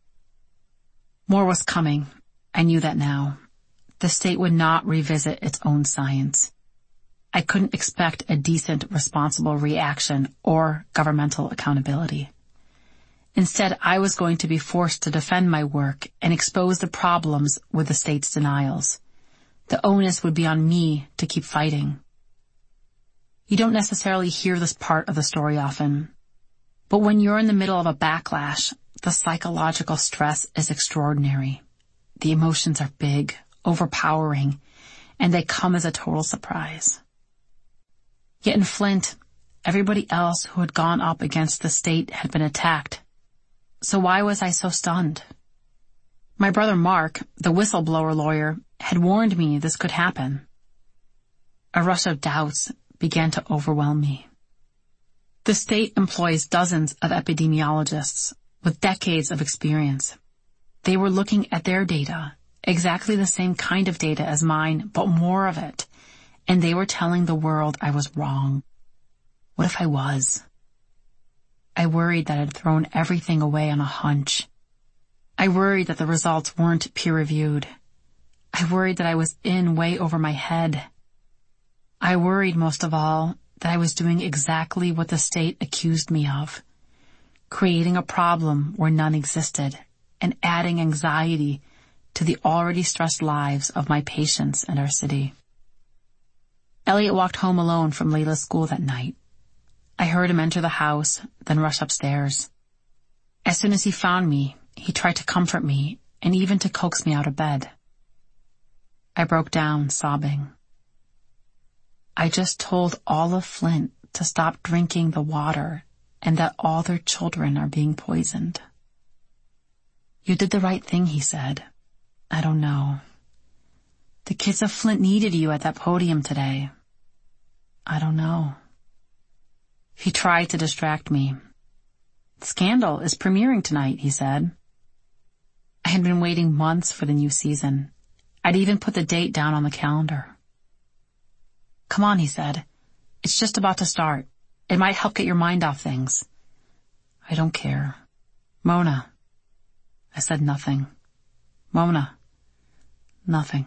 More was coming. I knew that now. The state would not revisit its own science. I couldn't expect a decent, responsible reaction or governmental accountability. Instead, I was going to be forced to defend my work and expose the problems with the state's denials. The onus would be on me to keep fighting. You don't necessarily hear this part of the story often, but when you're in the middle of a backlash, the psychological stress is extraordinary. The emotions are big, overpowering, and they come as a total surprise. Yet in Flint, everybody else who had gone up against the state had been attacked. So why was I so stunned? My brother Mark, the whistleblower lawyer, had warned me this could happen. A rush of doubts began to overwhelm me. The state employs dozens of epidemiologists with decades of experience. They were looking at their data, exactly the same kind of data as mine, but more of it, and they were telling the world I was wrong. What if I was? I worried that I'd thrown everything away on a hunch. I worried that the results weren't peer-reviewed. I worried that I was in way over my head. I worried most of all that I was doing exactly what the state accused me of, creating a problem where none existed and adding anxiety to the already stressed lives of my patients and our city. Elliot walked home alone from Layla's school that night. I heard him enter the house, then rush upstairs. As soon as he found me, he tried to comfort me and even to coax me out of bed. I broke down, sobbing. I just told all of Flint to stop drinking the water and that all their children are being poisoned. You did the right thing, he said. I don't know. The kids of Flint needed you at that podium today. I don't know. He tried to distract me. Scandal is premiering tonight, he said. I had been waiting months for the new season. I'd even put the date down on the calendar. Come on, he said. It's just about to start. It might help get your mind off things. I don't care. Mona. I said nothing. Mona. Nothing.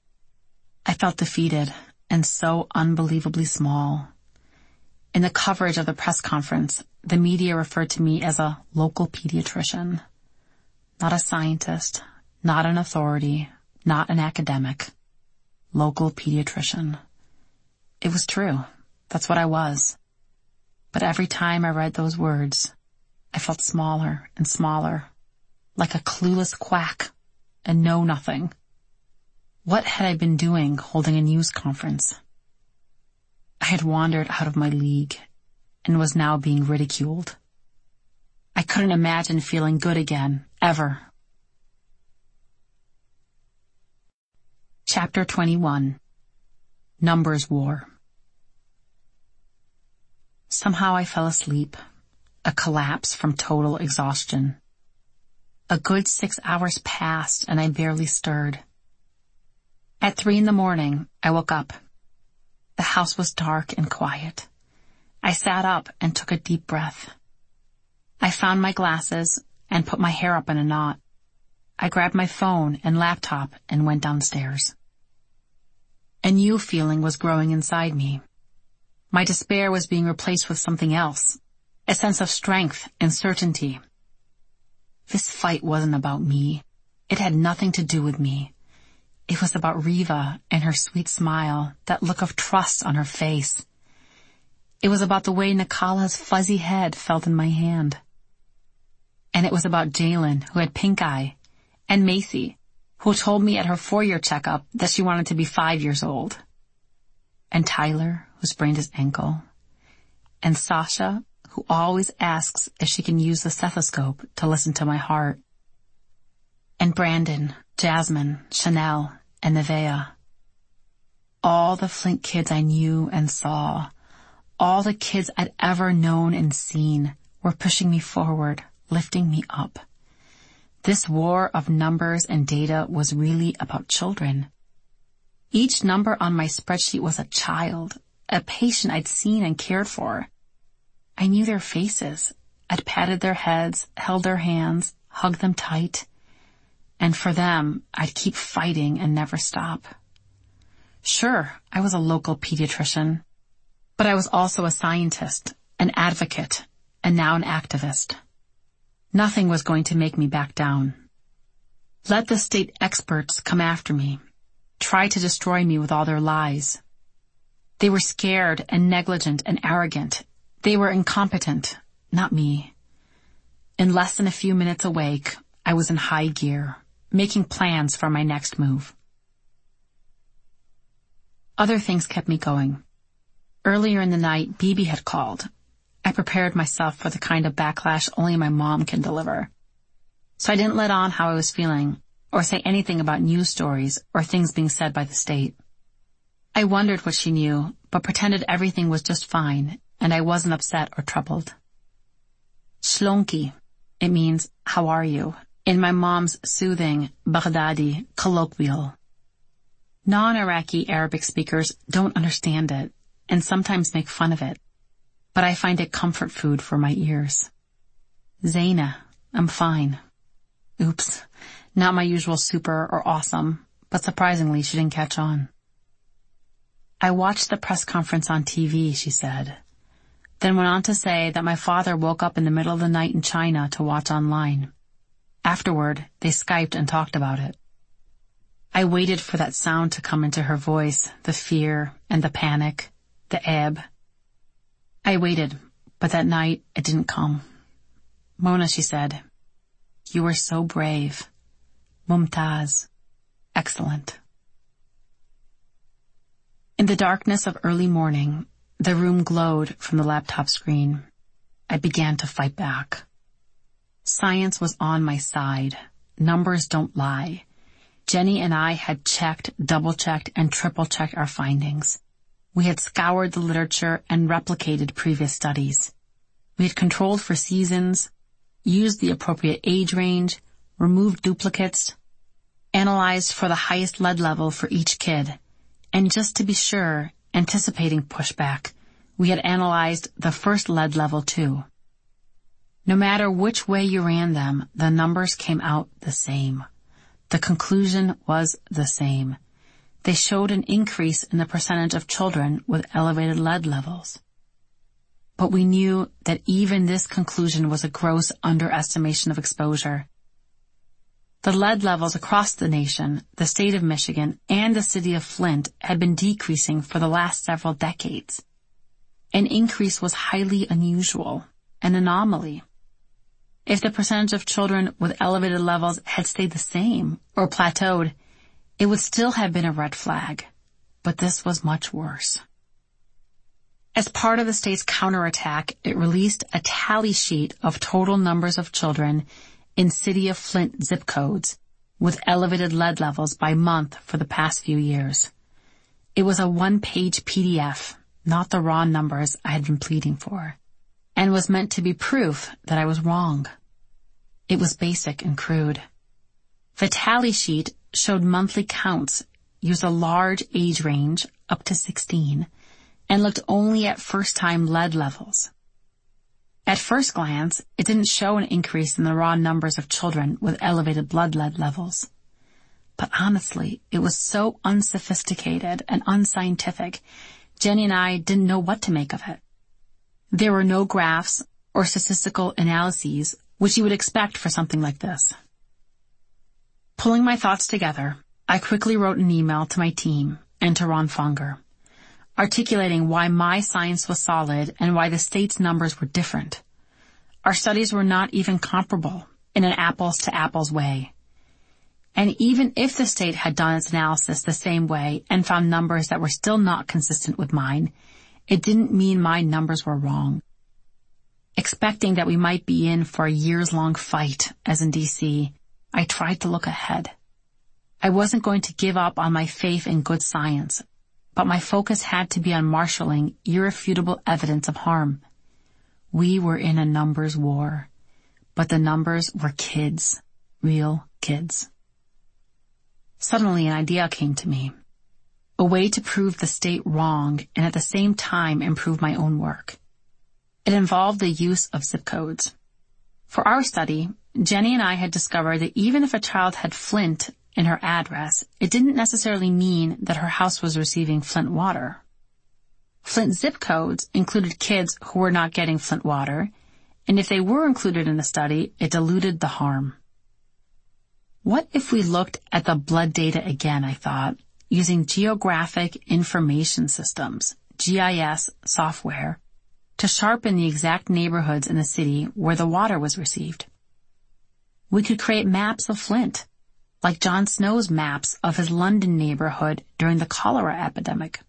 I felt defeated and so unbelievably small. In the coverage of the press conference, the media referred to me as a local pediatrician. Not a scientist, not an authority, not an academic. Local pediatrician. It was true. That's what I was. But every time I read those words, I felt smaller and smaller, like a clueless quack, and know nothing. What had I been doing holding a news conference? I had wandered out of my league and was now being ridiculed. I couldn't imagine feeling good again, ever. Chapter 21. Numbers War. Somehow I fell asleep, a collapse from total exhaustion. A good 6 hours passed and I barely stirred. At 3 a.m, I woke up. The house was dark and quiet. I sat up and took a deep breath. I found my glasses and put my hair up in a knot. I grabbed my phone and laptop and went downstairs. A new feeling was growing inside me. My despair was being replaced with something else, a sense of strength and certainty. This fight wasn't about me. It had nothing to do with me. It was about Riva and her sweet smile, that look of trust on her face. It was about the way Nikala's fuzzy head felt in my hand. And it was about Jalen, who had pink eye, and Macy, who told me at her 4-year checkup that she wanted to be 5 years old. And Tyler, who sprained his ankle. And Sasha, who always asks if she can use the stethoscope to listen to my heart. And Brandon, Jasmine, Chanel, and Nevaeh. All the Flint kids I knew and saw, all the kids I'd ever known and seen, were pushing me forward, lifting me up. This war of numbers and data was really about children. Each number on my spreadsheet was a child, a patient I'd seen and cared for. I knew their faces. I'd patted their heads, held their hands, hugged them tight. And for them, I'd keep fighting and never stop. Sure, I was a local pediatrician, but I was also a scientist, an advocate, and now an activist. Nothing was going to make me back down. Let the state experts come after me, try to destroy me with all their lies. They were scared and negligent and arrogant. They were incompetent, not me. In less than a few minutes awake, I was in high gear, making plans for my next move. Other things kept me going. Earlier in the night, Bibi had called. I prepared myself for the kind of backlash only my mom can deliver. So I didn't let on how I was feeling, or say anything about news stories or things being said by the state. I wondered what she knew, but pretended everything was just fine, and I wasn't upset or troubled. Shlonki, it means, how are you, in my mom's soothing Baghdadi colloquial. Non-Iraqi Arabic speakers don't understand it, and sometimes make fun of it, but I find it comfort food for my ears. Zaina, I'm fine. Oops, not my usual super or awesome, but surprisingly she didn't catch on. I watched the press conference on TV, she said, then went on to say that my father woke up in the middle of the night in China to watch online. Afterward, they Skyped and talked about it. I waited for that sound to come into her voice, the fear and the panic, the ebb. I waited, but that night it didn't come. Mona, she said, you were so brave. Mumtaz. Excellent. In the darkness of early morning, the room glowed from the laptop screen. I began to fight back. Science was on my side. Numbers don't lie. Jenny and I had checked, double-checked, and triple-checked our findings. We had scoured the literature and replicated previous studies. We had controlled for seasons, used the appropriate age range, removed duplicates, analyzed for the highest lead level for each kid, and just to be sure, anticipating pushback, we had analyzed the first lead level too. No matter which way you ran them, the numbers came out the same. The conclusion was the same. They showed an increase in the percentage of children with elevated lead levels. But we knew that even this conclusion was a gross underestimation of exposure. The lead levels across the nation, the state of Michigan, and the city of Flint had been decreasing for the last several decades. An increase was highly unusual, an anomaly. If the percentage of children with elevated levels had stayed the same or plateaued, it would still have been a red flag. But this was much worse. As part of the state's counterattack, it released a tally sheet of total numbers of children in City of Flint zip codes with elevated lead levels by month for the past few years. It was a one-page PDF, not the raw numbers I had been pleading for, and was meant to be proof that I was wrong. It was basic and crude. The tally sheet showed monthly counts, used a large age range up to 16, and looked only at first-time lead levels. At first glance, it didn't show an increase in the raw numbers of children with elevated blood lead levels. But honestly, it was so unsophisticated and unscientific, Jenny and I didn't know what to make of it. There were no graphs or statistical analyses, which you would expect for something like this. Pulling my thoughts together, I quickly wrote an email to my team and to Ron Fonger, articulating why my science was solid and why the state's numbers were different. Our studies were not even comparable in an apples-to-apples way. And even if the state had done its analysis the same way and found numbers that were still not consistent with mine, it didn't mean my numbers were wrong. Expecting that we might be in for a years-long fight, as in D.C., I tried to look ahead. I wasn't going to give up on my faith in good science, but my focus had to be on marshaling irrefutable evidence of harm. We were in a numbers war, but the numbers were kids, real kids. Suddenly an idea came to me, a way to prove the state wrong and at the same time improve my own work. It involved the use of zip codes. For our study, Jenny and I had discovered that even if a child had Flint in her address, it didn't necessarily mean that her house was receiving Flint water. Flint zip codes included kids who were not getting Flint water, and if they were included in the study, it diluted the harm. What if we looked at the blood data again, I thought, using Geographic Information Systems, GIS software, to sharpen the exact neighborhoods in the city where the water was received? We could create maps of Flint, like Jon Snow's maps of his London neighborhood during the cholera epidemic.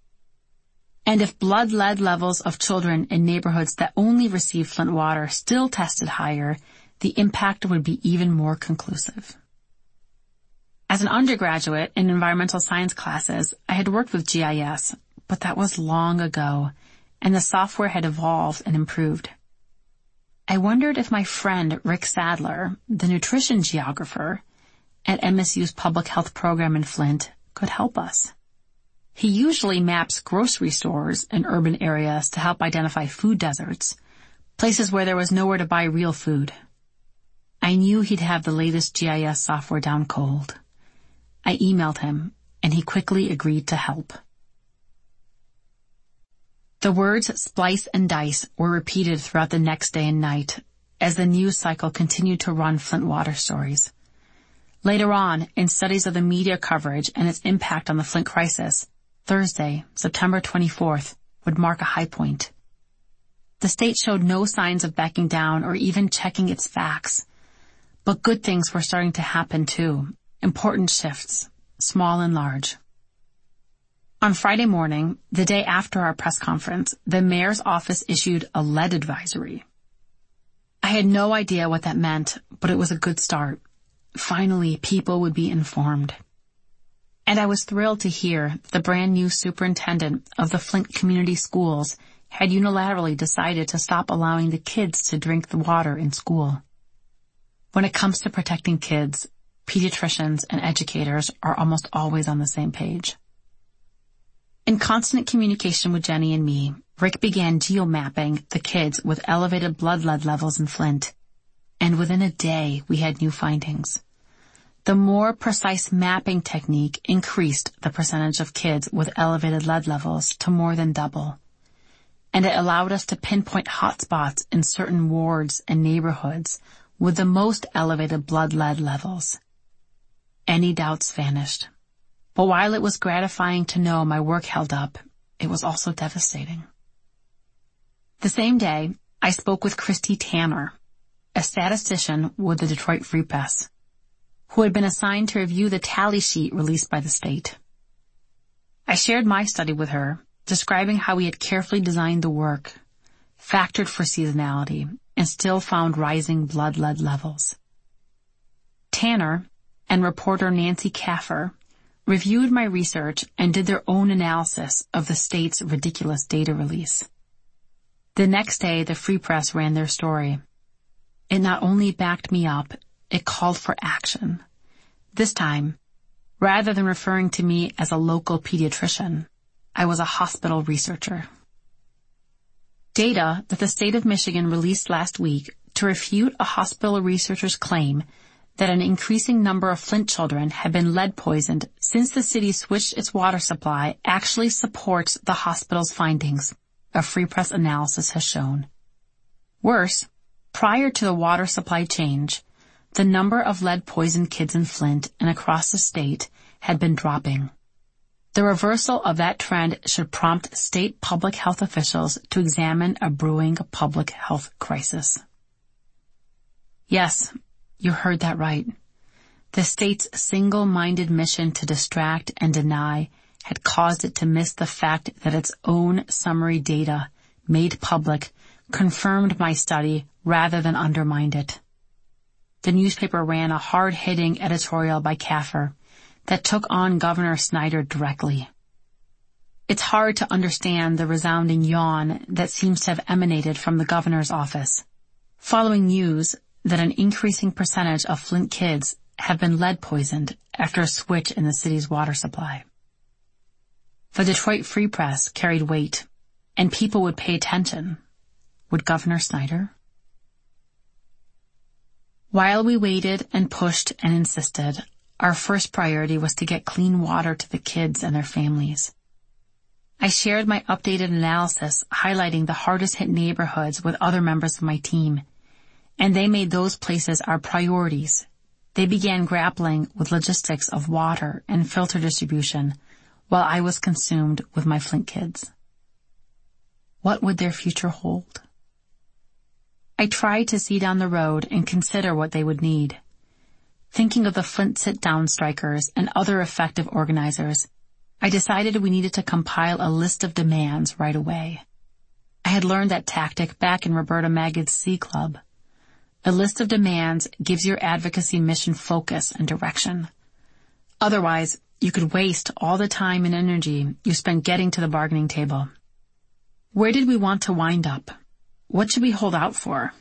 And if blood lead levels of children in neighborhoods that only receive Flint water still tested higher, the impact would be even more conclusive. As an undergraduate in environmental science classes, I had worked with GIS, but that was long ago, and the software had evolved and improved. I wondered if my friend Rick Sadler, the nutrition geographer at MSU's public health program in Flint, could help us. He usually maps grocery stores in urban areas to help identify food deserts, places where there was nowhere to buy real food. I knew he'd have the latest GIS software down cold. I emailed him, and he quickly agreed to help. The words splice and dice were repeated throughout the next day and night as the news cycle continued to run Flint water stories. Later on, in studies of the media coverage and its impact on the Flint crisis, Thursday, September 24th, would mark a high point. The state showed no signs of backing down or even checking its facts. But good things were starting to happen too. Important shifts, small and large. On Friday morning, the day after our press conference, the mayor's office issued a lead advisory. I had no idea what that meant, but it was a good start. Finally, people would be informed. And I was thrilled to hear the brand new superintendent of the Flint Community Schools had unilaterally decided to stop allowing the kids to drink the water in school. When it comes to protecting kids, pediatricians and educators are almost always on the same page. In constant communication with Jenny and me, Rick began geomapping the kids with elevated blood lead levels in Flint, and within a day we had new findings. The more precise mapping technique increased the percentage of kids with elevated lead levels to more than double, and it allowed us to pinpoint hotspots in certain wards and neighborhoods with the most elevated blood lead levels. Any doubts vanished. But while it was gratifying to know my work held up, it was also devastating. The same day, I spoke with Christy Tanner, a statistician with the Detroit Free Press, who had been assigned to review the tally sheet released by the state. I shared my study with her, describing how he had carefully designed the work, factored for seasonality, and still found rising blood lead levels. Tanner and reporter Nancy Kaffer reviewed my research and did their own analysis of the state's ridiculous data release. The next day, the Free Press ran their story. It not only backed me up, it called for action. This time, rather than referring to me as a local pediatrician, I was a hospital researcher. Data that the state of Michigan released last week to refute a hospital researcher's claim that an increasing number of Flint children have been lead poisoned since the city switched its water supply actually supports the hospital's findings, a Free Press analysis has shown. Worse, prior to the water supply change, the number of lead-poisoned kids in Flint and across the state had been dropping. The reversal of that trend should prompt state public health officials to examine a brewing public health crisis. Yes, you heard that right. The state's single-minded mission to distract and deny had caused it to miss the fact that its own summary data, made public, confirmed my study rather than undermined it. The newspaper ran a hard-hitting editorial by Kaffer that took on Governor Snyder directly. It's hard to understand the resounding yawn that seems to have emanated from the governor's office, following news that an increasing percentage of Flint kids have been lead poisoned after a switch in the city's water supply. The Detroit Free Press carried weight, and people would pay attention. Would Governor Snyder? While we waited and pushed and insisted, our first priority was to get clean water to the kids and their families. I shared my updated analysis highlighting the hardest hit neighborhoods with other members of my team, and they made those places our priorities. They began grappling with logistics of water and filter distribution while I was consumed with my Flint kids. What would their future hold? I tried to see down the road and consider what they would need. Thinking of the Flint sit-down strikers and other effective organizers, I decided we needed to compile a list of demands right away. I had learned that tactic back in Roberta Maggid's C Club. A list of demands gives your advocacy mission focus and direction. Otherwise, you could waste all the time and energy you spent getting to the bargaining table. Where did we want to wind up? What should we hold out for?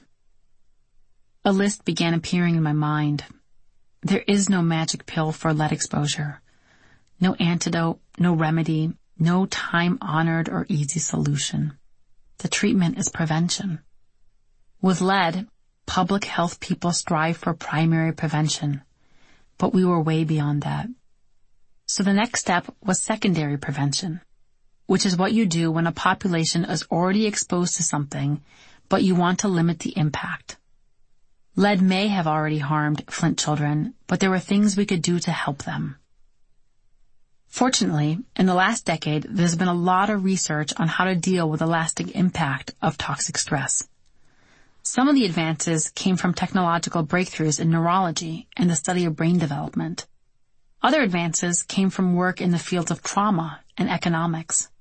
A list began appearing in my mind. There is no magic pill for lead exposure. No antidote, no remedy, no time-honored or easy solution. The treatment is prevention. With lead, public health people strive for primary prevention, but we were way beyond that. So the next step was secondary prevention, which is what you do when a population is already exposed to something, but you want to limit the impact. Lead may have already harmed Flint children, but there were things we could do to help them. Fortunately, in the last decade, there's been a lot of research on how to deal with the lasting impact of toxic stress. Some of the advances came from technological breakthroughs in neurology and the study of brain development. Other advances came from work in the fields of trauma and economics.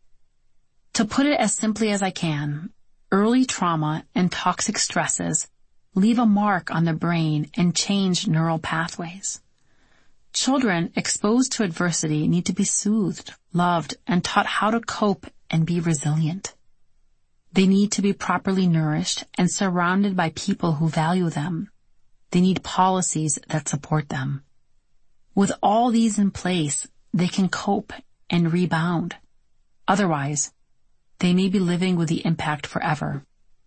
To put it as simply as I can, early trauma and toxic stresses leave a mark on the brain and change neural pathways. Children exposed to adversity need to be soothed, loved, and taught how to cope and be resilient. They need to be properly nourished and surrounded by people who value them. They need policies that support them. With all these in place, they can cope and rebound. Otherwise, they may be living with the impact forever.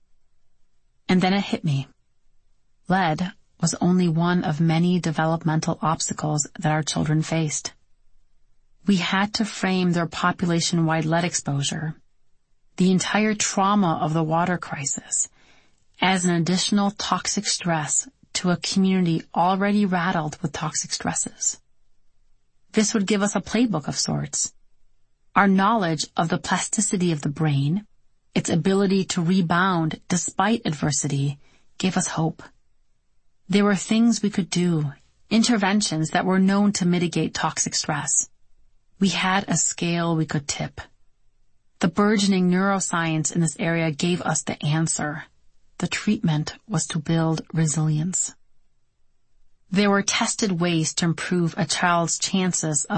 And then it hit me. Lead was only one of many developmental obstacles that our children faced. We had to frame their population-wide lead exposure, the entire trauma of the water crisis, as an additional toxic stress to a community already rattled with toxic stresses. This would give us a playbook of sorts. Our knowledge of the plasticity of the brain, its ability to rebound despite adversity, gave us hope. There were things we could do, interventions that were known to mitigate toxic stress. We had a scale we could tip. The burgeoning neuroscience in this area gave us the answer. The treatment was to build resilience. There were tested ways to improve a child's chances of